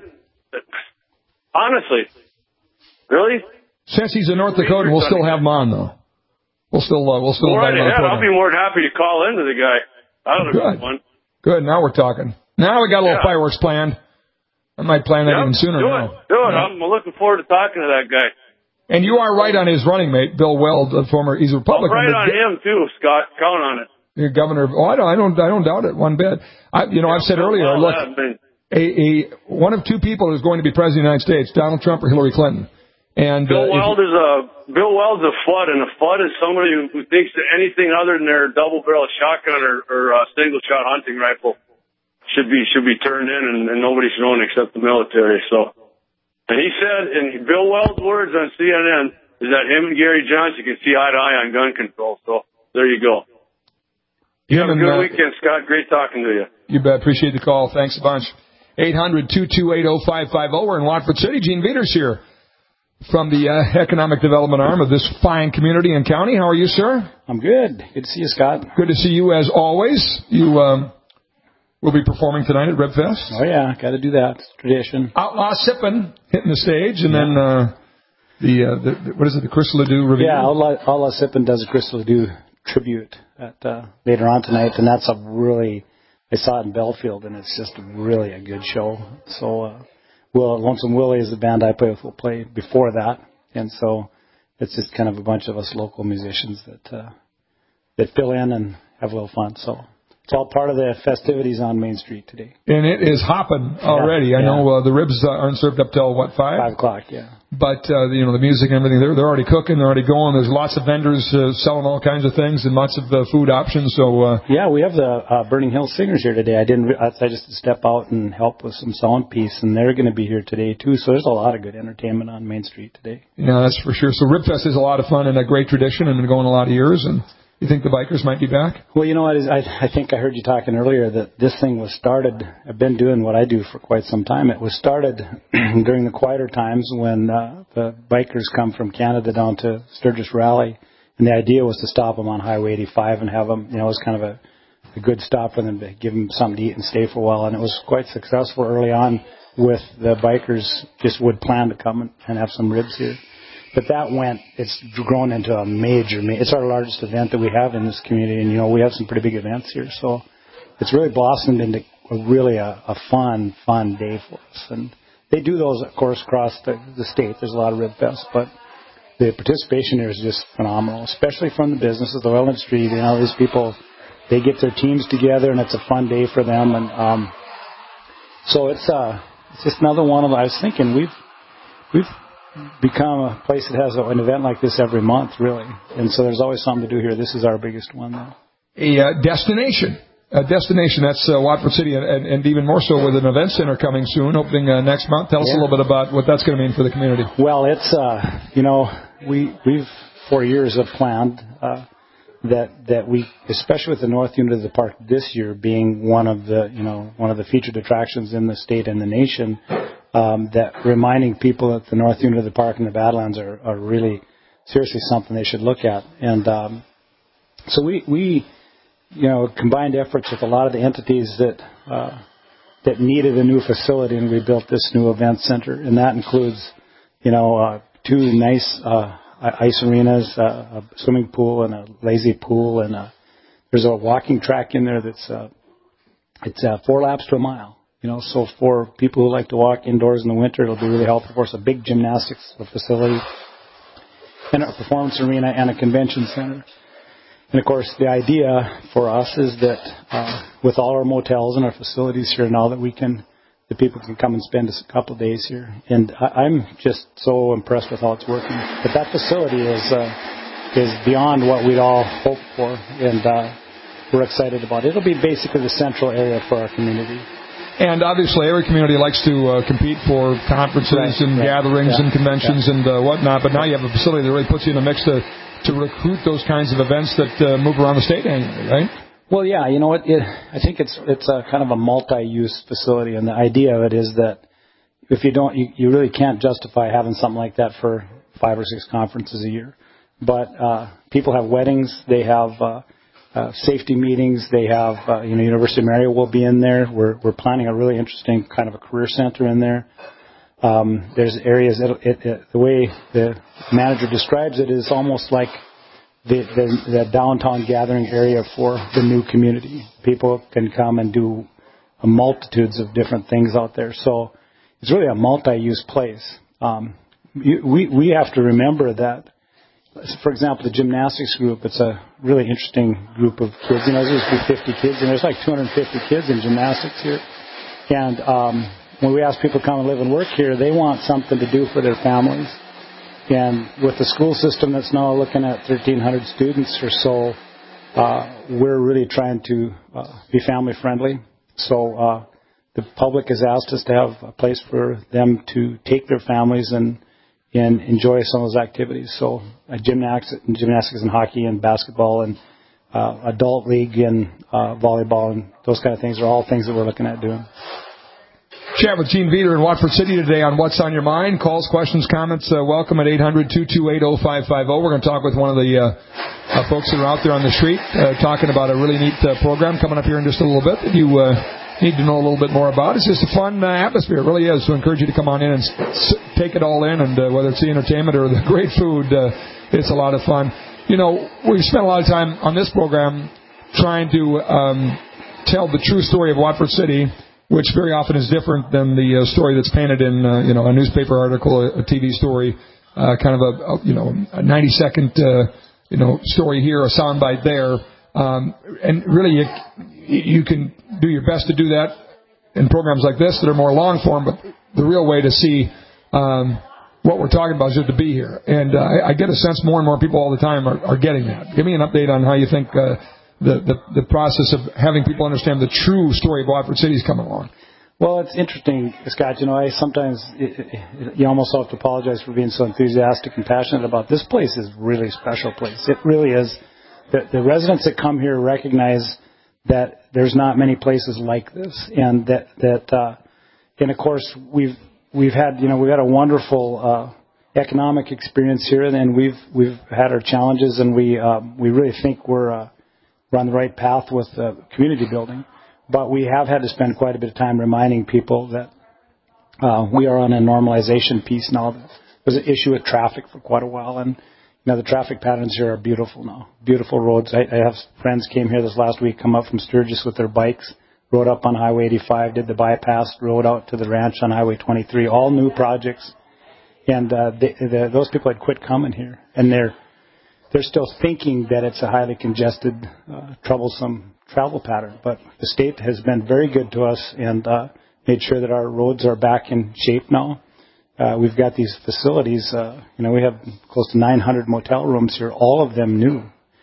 honestly, really? Since he's a North Dakotan, we'll still have him on, though. We'll still, uh, we'll still Go right invite him on the ahead. program. I'll be more than happy to call into the guy. That'll be Good. fun. Good. Now we're talking. Now we got a little Yeah. fireworks planned. I might plan that Yep, even sooner do now. it. Do it. I'm looking forward to talking to that guy. And you are right on his running mate, Bill Weld, the former, he's a I'm Republican. right but on him, too, Scott. Count on it. You're governor of, oh, I don't, I don't, I don't doubt it one bit. I, you know, I've said earlier, Well, look, that, man. a, a, one of two people is going to be president of the United States, Donald Trump or Hillary Clinton. And, Bill uh, Weld is a Bill Weld's a flood, and a flood is somebody who, who thinks that anything other than their double-barrel shotgun or, or uh, single-shot hunting rifle should be should be turned in, and, and nobody should own it except the military. So, and he said, in Bill Weld's words on C N N, is that him and Gary Johnson can see eye to eye on gun control. So there you go. You have a and, good uh, weekend, Scott. Great talking to you. You bet. Appreciate the call. Thanks a bunch. eight hundred, two two eight, oh five five oh. We're in Watford City. Gene Veter's here from the uh, economic development arm of this fine community and county. How are you, sir? I'm good. Good to see you, Scott. Good to see you as always. You um, will be performing tonight at Rib Fest. Oh, yeah. Got to do that. It's tradition. Outlaw Sippin' hitting the stage, and yeah. then uh, the, uh, the, the, what is it, the Chris Ledoux review? Yeah, Outlaw, Outlaw Sippin' does a Chris Ledoux tribute at, uh, later on tonight, and that's a really, I saw it in Belfield, and it's just really a good show. So, uh, Will, Lonesome Willie is the band I play with, will play before that, and so it's just kind of a bunch of us local musicians that uh, that fill in and have a little fun. So It's all part of the festivities on Main Street today. And it is hopping already. Yeah, I yeah. know uh, the ribs uh, aren't served up till, what, five? Five o'clock, yeah. But, uh, you know, the music and everything, they're, they're already cooking, they're already going. There's lots of vendors uh, selling all kinds of things and lots of uh, food options. So uh, Yeah, we have the uh, Burning Hill Singers here today. I didn't. Re- I just step out and help with some sound piece, and they're going to be here today, too. So there's a lot of good entertainment on Main Street today. Yeah, that's for sure. So Ribfest is a lot of fun and a great tradition and been going a lot of years. And you think the bikers might be back? Well, you know what? Is, I, I think I heard you talking earlier that this thing was started. I've been doing what I do for quite some time. It was started during the quieter times when uh, the bikers come from Canada down to Sturgis Rally, and the idea was to stop them on Highway eighty-five and have them, you know, it was kind of a, a good stop for them to give them something to eat and stay for a while. And it was quite successful early on with the bikers just would plan to come and, and have some ribs here. But that went, it's grown into a major, it's our largest event that we have in this community. And, you know, we have some pretty big events here. So it's really blossomed into a, really a, a fun, fun day for us. And they do those, of course, across the, the state. There's a lot of Rib Fest. But the participation here is just phenomenal, especially from the businesses, the oil industry. You know, these people, they get their teams together, and it's a fun day for them. And um, so it's, uh, it's just another one of, I was thinking, we've, we've, become a place that has an event like this every month, really. And so there's always something to do here. This is our biggest one, though. A uh, destination. A destination. That's uh, Watford City, and, and, and even more so with an event center coming soon, opening uh, next month. Tell us Yeah. a little bit about what that's going to mean for the community. Well, it's, uh, you know, we, we've for years have planned uh, that that we, especially with the north unit of the park this year being one of the, you know, one of the featured attractions in the state and the nation, Um, that reminding people that the north unit of the park and the Badlands are, are really seriously something they should look at. And um, so we, we, you know, combined efforts with a lot of the entities that uh, that needed a new facility, and we built this new event center. And that includes, you know, uh, two nice uh, ice arenas, uh, a swimming pool, and a lazy pool, and a, there's a walking track in there that's uh, it's uh, four laps to a mile. You know, so for people who like to walk indoors in the winter, it'll be really helpful for us. A big gymnastics facility, and a performance arena, and a convention center. And of course, the idea for us is that uh, with all our motels and our facilities here now, that we can, the people can come and spend a couple of days here. And I, I'm just so impressed with how it's working. But that facility is uh, is beyond what we'd all hoped for, and uh, we're excited about it. It'll be basically the central area for our community. And obviously, every community likes to uh, compete for conferences Right, and right. gatherings Yeah, and conventions yeah. and uh, whatnot. But now you have a facility that really puts you in the mix to, to recruit those kinds of events that uh, move around the state annually, right? Well, yeah, you know what? It, I think it's it's a kind of a multi-use facility, and the idea of it is that if you don't, you, you really can't justify having something like that for five or six conferences a year. But uh, people have weddings, they have uh, uh, safety meetings, they have, uh, you know, University of Mario will be in there. We're we're planning a really interesting kind of a career center in there. Um, there's areas that it, it, the way the manager describes it is almost like the, the the downtown gathering area for the new community. People can come and do a multitudes of different things out there. So it's really a multi-use place. Um, you, we we have to remember that. For example, the gymnastics group, it's a really interesting group of kids. You know, there's usually fifty kids, and there's like two hundred fifty kids in gymnastics here. And um, when we ask people to come and live and work here, they want something to do for their families. And with the school system that's now looking at thirteen hundred students or so, uh, we're really trying to uh, be family friendly. So uh, the public has asked us to have a place for them to take their families and and enjoy some of those activities. So uh, gymnastics, gymnastics and hockey and basketball and uh, adult league and uh, volleyball and those kind of things are all things that we're looking at doing. Chat with Gene Veter in Watford City today on What's on Your Mind. Calls, questions, comments, uh, welcome at eight hundred, two two eight, oh five five oh. We're going to talk with one of the uh, uh, folks that are out there on the street uh, talking about a really neat uh, program coming up here in just a little bit that you uh, need to know a little bit more about. It's just a fun uh, atmosphere. It really is. So I encourage you to come on in and s- take it all in. And uh, whether it's the entertainment or the great food, uh, it's a lot of fun. You know, we've spent a lot of time on this program trying to um, tell the true story of Watford City, which very often is different than the uh, story that's painted in, uh, you know, a newspaper article, a, a T V story, uh, kind of a, a, you know, a ninety second, uh, you know, story here, a soundbite there. Um, and really, you, you can do your best to do that in programs like this that are more long form, but the real way to see um, what we're talking about is just to be here. And uh, I, I get a sense more and more people all the time are, are getting that. Give me an update on how you think uh, the, the, the process of having people understand the true story of Watford City is coming along. Well, it's interesting, Scott. You know, I sometimes, it, it, you almost have to apologize for being so enthusiastic and passionate about this place. Is really a special place. It really is. The, the residents that come here recognize that there's not many places like this, and that that uh, and of course we've we've had you know we've had a wonderful uh, economic experience here, and we've we've had our challenges, and we um, we really think we're uh, we're on the right path with uh, community building. But we have had to spend quite a bit of time reminding people that uh, we are on a normalization piece now. There was an issue with traffic for quite a while, and you know the traffic patterns here are beautiful now. Beautiful roads. I, I have friends came here this last week, come up from Sturgis with their bikes, rode up on Highway eighty-five, did the bypass, rode out to the ranch on Highway twenty-three. All new projects, and uh, they, the, those people had quit coming here, and they're they're still thinking that it's a highly congested, uh, troublesome travel pattern. But the state has been very good to us and uh, made sure that our roads are back in shape now. Uh, we've got these facilities. Uh, you know, we have close to nine hundred motel rooms here, all of them new.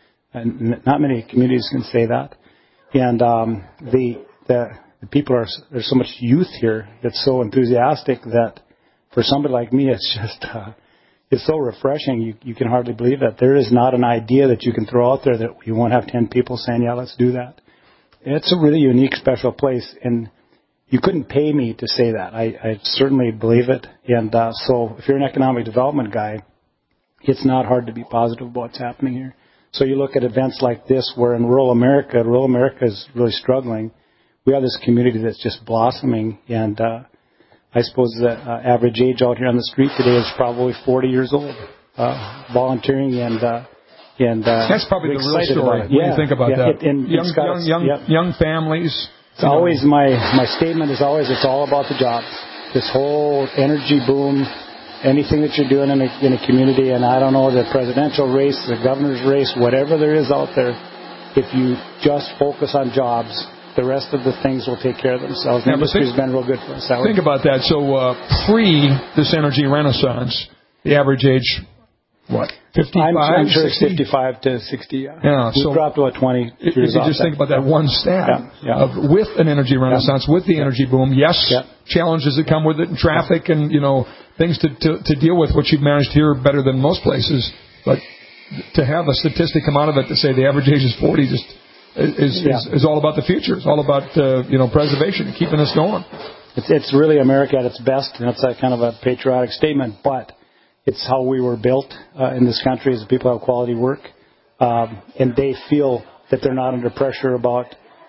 And not many communities can say that. And um, the, the the people are, there's so much youth here that's so enthusiastic that for somebody like me, it's just, uh, it's so refreshing. You, you can hardly believe that. There is not an idea that you can throw out there that you won't have ten people saying, yeah, let's do that. It's a really unique, special place. And you couldn't pay me to say that. I, I certainly believe it. And uh, so if you're an economic development guy, it's not hard to be positive about what's happening here. So you look at events like this where in rural America, rural America is really struggling. We have this community that's just blossoming. And uh, I suppose the uh, average age out here on the street today is probably forty years old, uh, volunteering and uh, and uh, that's probably the real story when yeah, you think about yeah, that. It, and young, got, young, young, yeah. young families. It's always know. my my statement is always it's all about the jobs. This whole energy boom, anything that you're doing in a, in a community, and I don't know, the presidential race, the governor's race, whatever there is out there, if you just focus on jobs, the rest of the things will take care of themselves. The yeah, industry's think, been real good for us. Think about that. So uh, pre this energy renaissance, the average age, what, fifty-five, I'm, I'm sure sixty? It's fifty-five to sixty, yeah. yeah We've so dropped to what, twenty if, years if you off just that. think about that one stat, yeah, yeah. Of, with an energy renaissance, yeah. with the energy boom, yes, yeah. challenges that come with it, and traffic and, you know, things to, to, to deal with, which you've managed here better than most places. But to have a statistic come out of it to say the average age is forty just is, yeah. is, is all about the future. It's all about, uh, you know, preservation and keeping us going. It's, it's really America at its best, and it's a kind of a patriotic statement, but it's how we were built uh, in this country as people have quality work, um, and they feel that they're not under pressure about,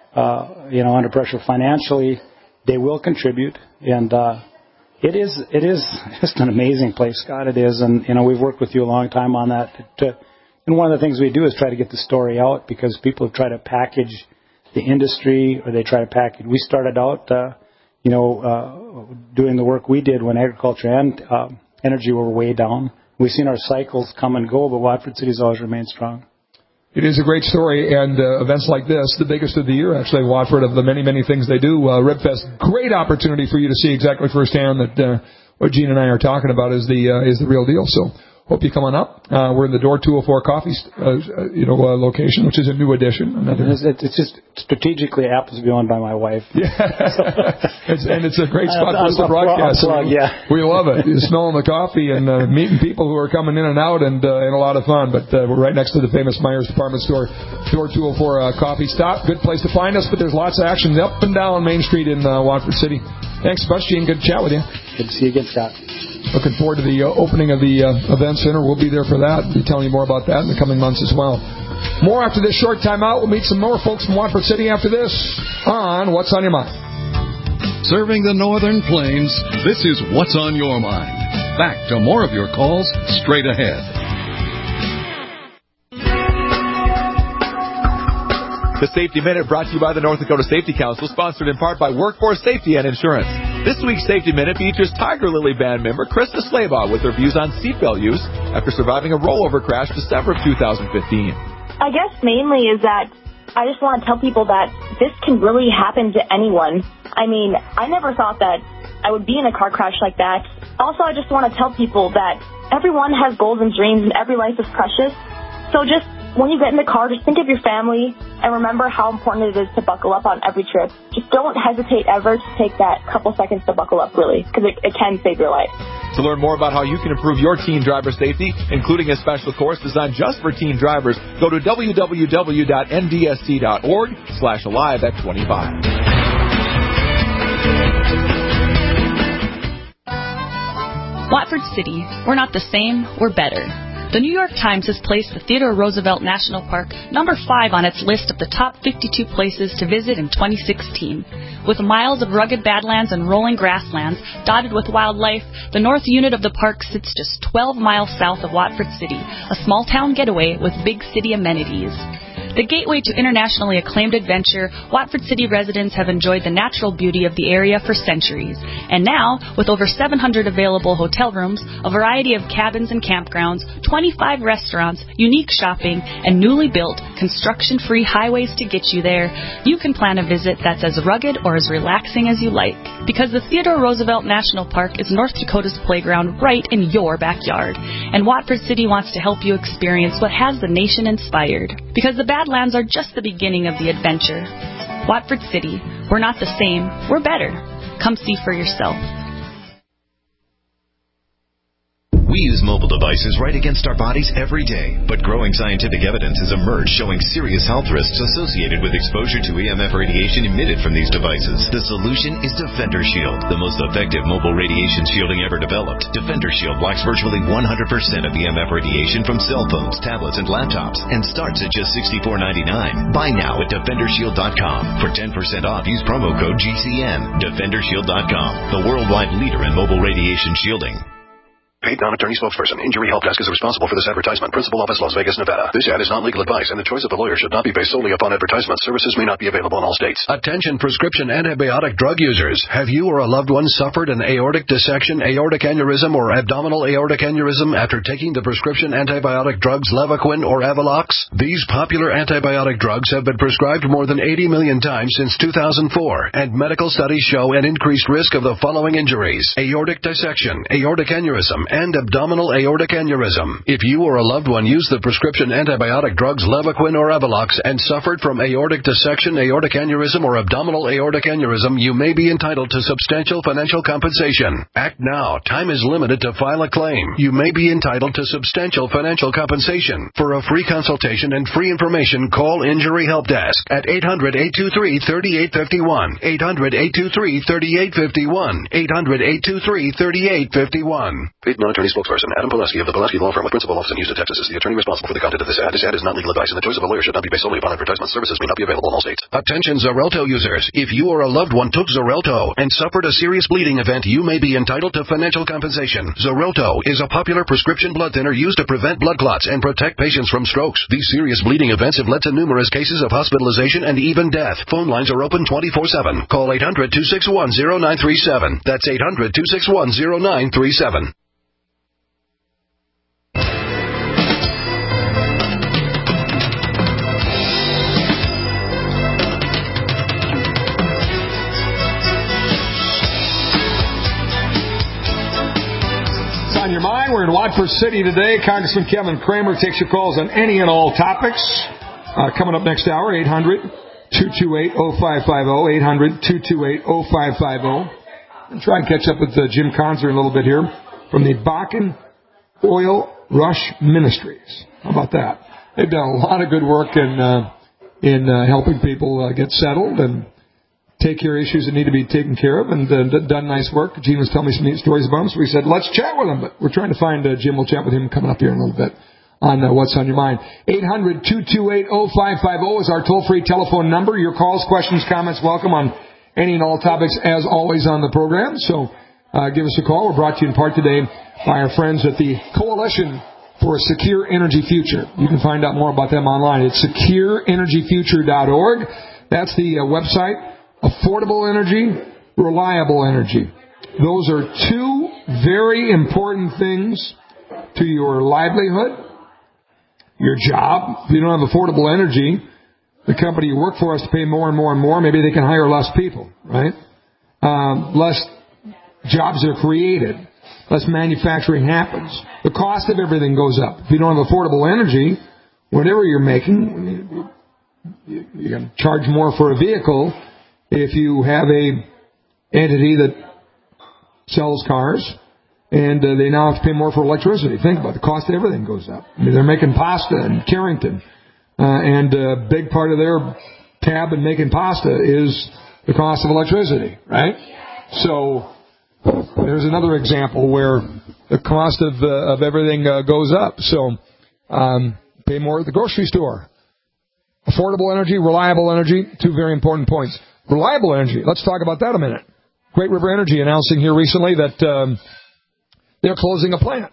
uh, you know, under pressure financially. They will contribute, and uh, it is it is just an amazing place, Scott. It is, and you know, we've worked with you a long time on that. To, and one of the things we do is try to get the story out because people try to package the industry, or they try to package. We started out, uh, you know, uh, doing the work we did when agriculture and uh, energy were way down. We've seen our cycles come and go, but Watford City's always remained strong. It is a great story, and uh, events like this, the biggest of the year, actually, Watford, of the many, many things they do. Uh, RibFest, great opportunity for you to see exactly firsthand that uh, what Gene and I are talking about is the uh, is the real deal. So hope you come on up. Uh, we're in the Door two oh four Coffee uh, you know, uh, location, which is a new addition. Another... It's, it's just strategically happens to be owned by my wife. Yeah, it's, and it's a great spot for us to broadcast. Plug, yeah. We love it. You're smelling the coffee and uh, meeting people who are coming in and out, and, uh, and a lot of fun. But uh, we're right next to the famous Myers Department Store, Door two oh four uh, Coffee Stop. Good place to find us, but there's lots of action up and down Main Street in uh, Watford City. Thanks so much, Gene. Good to chat with you. Good to see you again, Scott. Looking forward to the uh, opening of the uh, event center. We'll be there for that. We'll be telling you more about that in the coming months as well. More after this short time out. We'll meet some more folks from Watford City after this on What's on Your Mind. Serving the Northern Plains, this is What's on Your Mind. Back to more of your calls straight ahead. The Safety Minute brought to you by the North Dakota Safety Council, sponsored in part by Workforce Safety and Insurance. This week's Safety Minute features Tiger Lily band member Krista Slaybaugh with her views on seatbelt use after surviving a rollover crash December of two thousand fifteen. I guess mainly is that I just want to tell people that this can really happen to anyone. I mean, I never thought that I would be in a car crash like that. Also, I just want to tell people that everyone has goals and dreams and every life is precious. So just when you get in the car, just think of your family and remember how important it is to buckle up on every trip. Just don't hesitate ever to take that couple seconds to buckle up, really, because it, it can save your life. To learn more about how you can improve your teen driver safety, including a special course designed just for teen drivers, go to w w w dot n d s c dot org slash alive at twenty-five. Watford City. We're not the same, we're better. The New York Times has placed the Theodore Roosevelt National Park number five on its list of the top fifty-two places to visit in twenty sixteen. With miles of rugged badlands and rolling grasslands dotted with wildlife, the north unit of the park sits just twelve miles south of Watford City, a small town getaway with big city amenities. The gateway to internationally acclaimed adventure, Watford City residents have enjoyed the natural beauty of the area for centuries. And now, with over seven hundred available hotel rooms, a variety of cabins and campgrounds, twenty-five restaurants, unique shopping, and newly built, construction-free highways to get you there, you can plan a visit that's as rugged or as relaxing as you like. Because the Theodore Roosevelt National Park is North Dakota's playground right in your backyard. And Watford City wants to help you experience what has the nation inspired. Because the Badlands are just the beginning of the adventure. Watford City, we're not the same, we're better. Come see for yourself. We use mobile devices right against our bodies every day, but growing scientific evidence has emerged showing serious health risks associated with exposure to E M F radiation emitted from these devices. The solution is Defender Shield, the most effective mobile radiation shielding ever developed. Defender Shield blocks virtually one hundred percent of E M F radiation from cell phones, tablets, and laptops, and starts at just sixty-four ninety-nine. Buy now at defender shield dot com. For ten percent off, use promo code G C N. defender shield dot com, the worldwide leader in mobile radiation shielding. Paid non-attorney spokesperson. Injury Help Desk is responsible for this advertisement. Principal office, Las Vegas, Nevada. This ad is not legal advice, and the choice of the lawyer should not be based solely upon advertisement. Services may not be available in all states. Attention prescription antibiotic drug users. Have you or a loved one suffered an aortic dissection, aortic aneurysm, or abdominal aortic aneurysm after taking the prescription antibiotic drugs Levaquin or Avelox? These popular antibiotic drugs have been prescribed more than eighty million times since two thousand four, and medical studies show an increased risk of the following injuries: aortic dissection, aortic aneurysm, and abdominal aortic aneurysm. If you or a loved one used the prescription antibiotic drugs Levaquin or Avelox and suffered from aortic dissection, aortic aneurysm, or abdominal aortic aneurysm, you may be entitled to substantial financial compensation. Act now. Time is limited to file a claim. You may be entitled to substantial financial compensation. For a free consultation and free information, call Injury Help Desk at eight hundred, eight two three, three eight five one, eight hundred, eight two three, three eight five one, eight hundred, eight two three, three eight five one. Paid non-attorney spokesperson Adam Pileski of the Pileski Law Firm with principal office in Houston, Texas is the attorney responsible for the content of this ad. This ad is not legal advice, and the choice of a lawyer should not be based solely upon advertisement. Services may not be available in all states. Attention Xarelto users. If you or a loved one took Xarelto and suffered a serious bleeding event, you may be entitled to financial compensation. Xarelto is a popular prescription blood thinner used to prevent blood clots and protect patients from strokes. These serious bleeding events have led to numerous cases of hospitalization and even death. Phone lines are open twenty-four seven. Call eight hundred, two six one, zero nine three seven. That's eight hundred, two six one, zero nine three seven. On your mind, we're in Watford City today. Congressman Kevin Cramer takes your calls on any and all topics. Uh, coming up next hour, eight hundred, two two eight, oh five five oh, eight hundred, two two eight, oh five five oh. And try and catch up with uh, Jim Conzer in a little bit here from the Bakken Oil Rush Ministries. How about that? They've done a lot of good work in uh, in uh, helping people uh, get settled and take care of issues that need to be taken care of, and uh, done nice work. Gene was telling me some neat stories about them, so we said, let's chat with him. But we're trying to find uh, Jim. We'll chat with him coming up here in a little bit on uh, What's on Your Mind. eight hundred, two two eight, oh five five oh is our toll-free telephone number. Your calls, questions, comments, welcome on any and all topics, as always, on the program. So uh, give us a call. We're brought to you in part today by our friends at the Coalition for a Secure Energy Future. You can find out more about them online. It's secure energy future dot org. That's the uh, website. Affordable energy, reliable energy. Those are two very important things to your livelihood, your job. If you don't have affordable energy, the company you work for has to pay more and more and more. Maybe they can hire less people, right? Um, less jobs are created. Less manufacturing happens. The cost of everything goes up. If you don't have affordable energy, whatever you're making, you're going to charge more for a vehicle. If you have a entity that sells cars, and uh, they now have to pay more for electricity. Think about it. The cost of everything goes up. I mean, they're making pasta in Carrington, uh, and a big part of their tab in making pasta is the cost of electricity, right? So there's another example where the cost of uh, of everything uh, goes up. So um, pay more at the grocery store. Affordable energy, reliable energy, two very important points. Reliable energy, let's talk about that a minute. Great River Energy announcing here recently that um, they're closing a plant.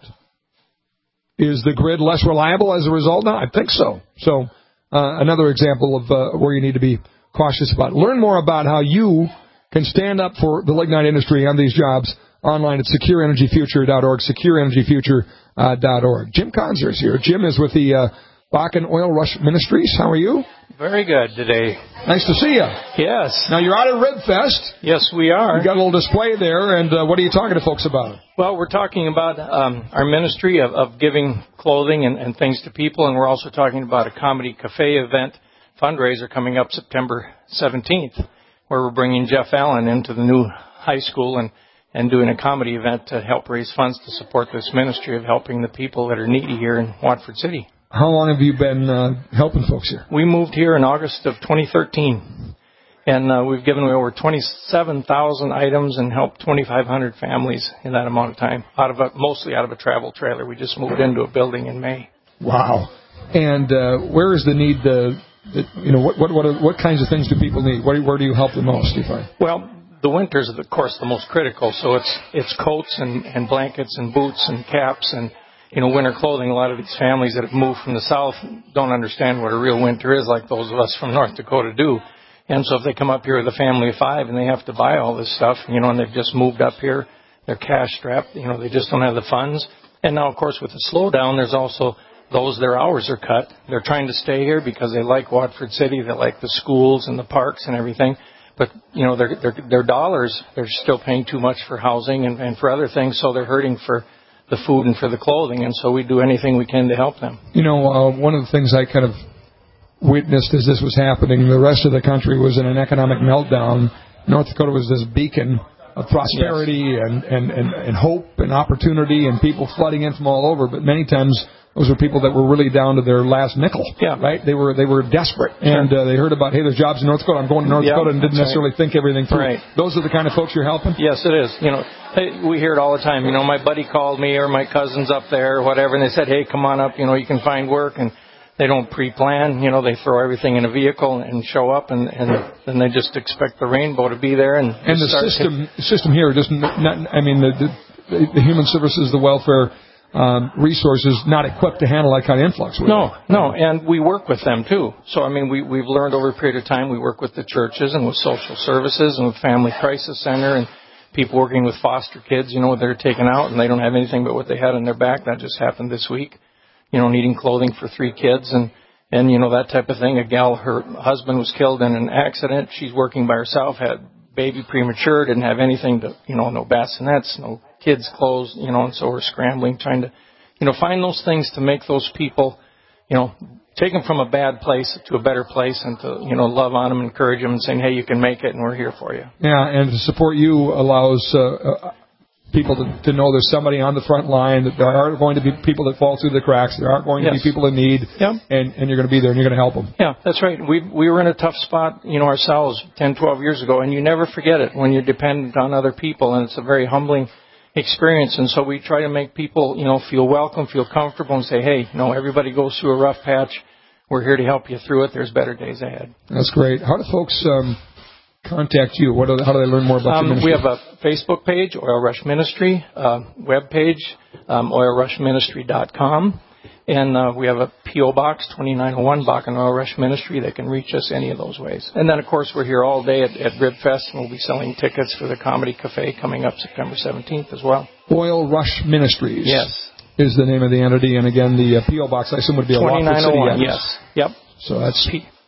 Is the grid less reliable as a result? No, I think so. So uh, another example of uh, where you need to be cautious about. Learn more about how you can stand up for the lignite industry on these jobs online at secure energy future dot org, secure energy future dot org. Jim Conzer is here. Jim is with the uh, Bakken Oil Rush Ministries. How are you? Very good today. Nice to see you. Yes. Now, you're out at RibFest. Yes, we are. You got a little display there, and uh, what are you talking to folks about? Well, we're talking about um, our ministry of, of giving clothing and, and things to people, and we're also talking about a comedy cafe event fundraiser coming up September seventeenth, where we're bringing Jeff Allen into the new high school and, and doing a comedy event to help raise funds to support this ministry of helping the people that are needy here in Watford City. How long have you been uh, helping folks here? We moved here in August of twenty thirteen, and uh, we've given away over twenty-seven thousand items and helped twenty-five hundred families in that amount of time, out of a, mostly out of a travel trailer. We just moved into a building in May. Wow. And uh, where is the need, uh, you know, what, what what what kinds of things do people need? Where, where do you help the most, do you find? Well, the winters are, of course, the most critical, so it's it's coats and, and blankets and boots and caps and you know, winter clothing. A lot of these families that have moved from the south don't understand what a real winter is, like those of us from North Dakota do. And so if they come up here with a family of five and they have to buy all this stuff, you know, and they've just moved up here, they're cash strapped, you know, they just don't have the funds. And now, of course, with the slowdown, there's also those, their hours are cut. They're trying to stay here because they like Watford City, they like the schools and the parks and everything. But, you know, their their, their dollars, they're still paying too much for housing and, and for other things, so they're hurting for the food and for the clothing, and so we do anything we can to help them. You know, uh, one of the things I kind of witnessed as this was happening, the rest of the country was in an economic meltdown. North Dakota was this beacon of prosperity yes. and, and, and, and hope and opportunity and people flooding in from all over, but many times those were people that were really down to their last nickel, yeah. right? They were they were desperate, sure. and uh, they heard about, hey, there's jobs in North Dakota. I'm going to North yeah, Dakota, and didn't necessarily right. think everything through. Right. Those are the kind of folks you're helping? Yes, it is. You know, hey, we hear it all the time. You know, my buddy called me or my cousin's up there or whatever, and they said, hey, come on up. You know, you can find work, and they don't pre-plan. You know, they throw everything in a vehicle and show up, and, and then they just expect the rainbow to be there. And, and the system hit. system here doesn't. Not, I mean, the, the the human services, the welfare. Um, resources not equipped to handle that kind of influx. No, no, and we work with them too. So, I mean, we, we've learned over a period of time, we work with the churches and with social services and with Family Crisis Center and people working with foster kids, you know, they're taken out and they don't have anything but what they had on their back. That just happened this week, you know, needing clothing for three kids and, and, you know, that type of thing. A gal, her husband was killed in an accident. She's working by herself, had baby premature, didn't have anything to, you know, no bassinets, no kids' clothes, you know, and so we're scrambling, trying to, you know, find those things to make those people, you know, take them from a bad place to a better place and to, you know, love on them, encourage them and saying, hey, you can make it and we're here for you. Yeah, and to support you allows uh, uh, people to, to know there's somebody on the front line, that there are going to be people that fall through the cracks, there are going to yes. be people in need, yeah. and, and you're going to be there and you're going to help them. Yeah, that's right. We we were in a tough spot, you know, ourselves ten, twelve years ago, and you never forget it when you're dependent on other people, and it's a very humbling experience. And so we try to make people, you know, feel welcome, feel comfortable, and say, hey, you know, everybody goes through a rough patch. We're here to help you through it. There's better days ahead. That's great. How do folks um, contact you? What do, how do they learn more about um, your ministry? We have a Facebook page, Oil Rush Ministry, uh, web page, um, oil rush ministry dot com. And uh, we have a P O Box, twenty-nine oh one, Bakken Oil Rush Ministry. They can reach us any of those ways. And then, of course, we're here all day at, at RibFest, and we'll be selling tickets for the Comedy Cafe coming up September seventeenth as well. Oil Rush Ministries. Yes. Is the name of the entity. And, again, the uh, P O Box, I assume, would be a Watford City address. Yes. Yep. So that's... P-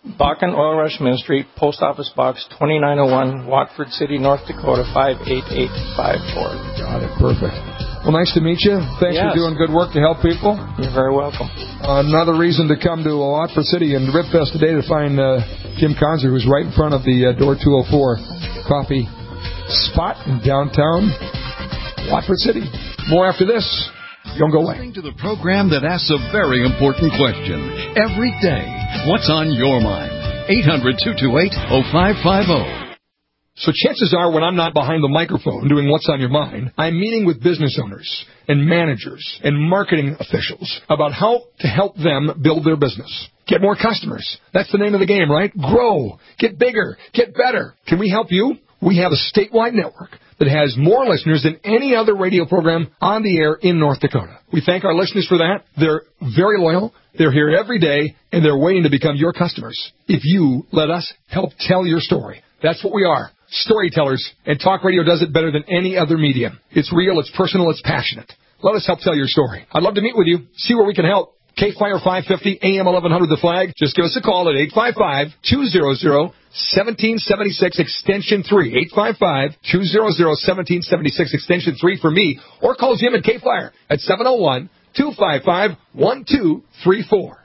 Bakken Oil Rush Ministry, Post Office Box twenty-nine oh one, Watford City, North Dakota, five eight eight five four. Got it. Perfect. Well, nice to meet you. Thanks yes. for doing good work to help people. You're very welcome. Uh, another reason to come to Watford City and Ribfest today to find uh, Jim Conzer, who's right in front of the uh, Door two oh four coffee spot in downtown Watford City. More after this. Don't go away. To the program that asks a very important question every day. What's on your mind? eight hundred, two two eight, oh five five oh. So chances are when I'm not behind the microphone doing What's on Your Mind, I'm meeting with business owners and managers and marketing officials about how to help them build their business. Get more customers. That's the name of the game, right? Grow. Get bigger. Get better. Can we help you? We have a statewide network that has more listeners than any other radio program on the air in North Dakota. We thank our listeners for that. They're very loyal. They're here every day, and they're waiting to become your customers. If you let us help tell your story. That's what we are. Storytellers, and talk radio does it better than any other medium. It's real, it's personal, it's passionate. Let us help tell your story. I'd love to meet with you, see where we can help. K Flyer five fifty, A M eleven hundred The Flag. Just give us a call at eight five five, two hundred, one seven seven six, extension three. eight five five, two hundred, one seven seven six, extension three for me. Or call Jim at K Flyer at seven oh one, two five five, one two three four.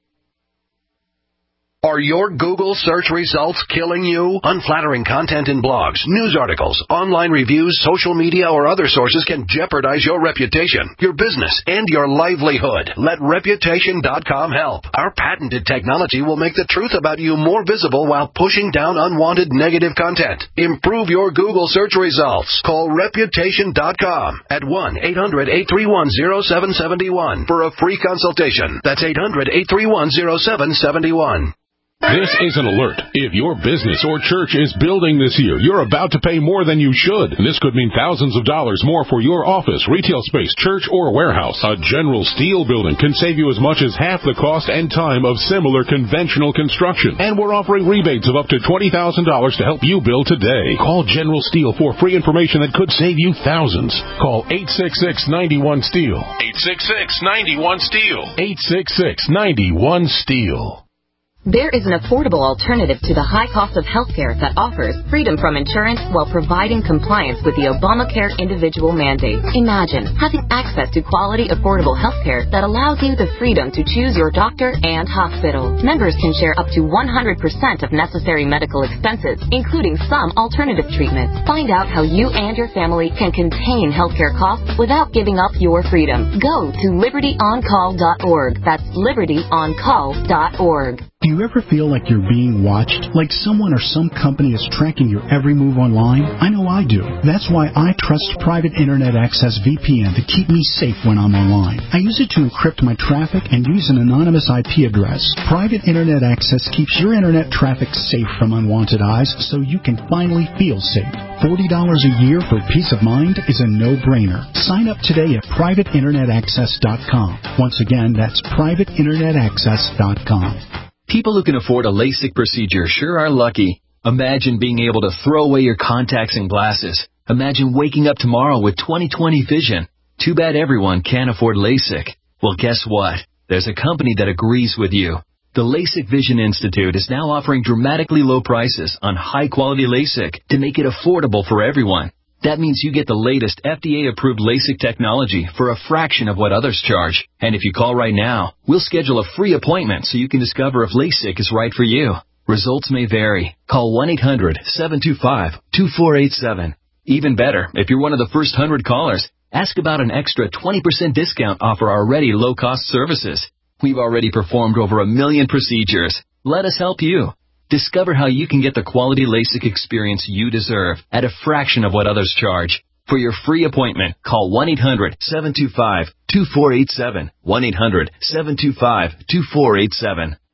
Are your Google search results killing you? Unflattering content in blogs, news articles, online reviews, social media, or other sources can jeopardize your reputation, your business, and your livelihood. Let Reputation dot com help. Our patented technology will make the truth about you more visible while pushing down unwanted negative content. Improve your Google search results. Call Reputation dot com at one eight hundred, eight three one, oh seven seven one for a free consultation. That's eight hundred, eight three one, oh seven seven one. This is an alert. If your business or church is building this year, you're about to pay more than you should. This could mean thousands of dollars more for your office, retail space, church, or warehouse. A General Steel building can save you as much as half the cost and time of similar conventional construction. And we're offering rebates of up to twenty thousand dollars to help you build today. Call General Steel for free information that could save you thousands. Call eight six six, nine one, STEEL. eight six six, nine one, STEEL. eight six six, nine one, STEEL. There is an affordable alternative to the high cost of healthcare that offers freedom from insurance while providing compliance with the Obamacare individual mandate. Imagine having access to quality, affordable healthcare that allows you the freedom to choose your doctor and hospital. Members can share up to one hundred percent of necessary medical expenses, including some alternative treatments. Find out how you and your family can contain healthcare costs without giving up your freedom. Go to liberty on call dot org. That's liberty on call dot org. Do you ever feel like you're being watched? Like someone or some company is tracking your every move online? I know I do. That's why I trust Private Internet Access V P N to keep me safe when I'm online. I use it to encrypt my traffic and use an anonymous I P address. Private Internet Access keeps your internet traffic safe from unwanted eyes so you can finally feel safe. forty dollars a year for peace of mind is a no-brainer. Sign up today at private internet access dot com. Once again, that's private internet access dot com. People who can afford a LASIK procedure sure are lucky. Imagine being able to throw away your contacts and glasses. Imagine waking up tomorrow with twenty twenty vision. Too bad everyone can't afford LASIK. Well, guess what? There's a company that agrees with you. The LASIK Vision Institute is now offering dramatically low prices on high-quality LASIK to make it affordable for everyone. That means you get the latest F D A-approved LASIK technology for a fraction of what others charge. And if you call right now, we'll schedule a free appointment so you can discover if LASIK is right for you. Results may vary. Call one eight hundred, seven two five, two four eight seven. Even better, if you're one of the first one hundred callers, ask about an extra twenty percent discount off our already low-cost services. We've already performed over a million procedures. Let us help you. Discover how you can get the quality LASIK experience you deserve at a fraction of what others charge. For your free appointment, call one eight hundred, seven two five, two four eight seven. one eight hundred, seven two five, two four eight seven.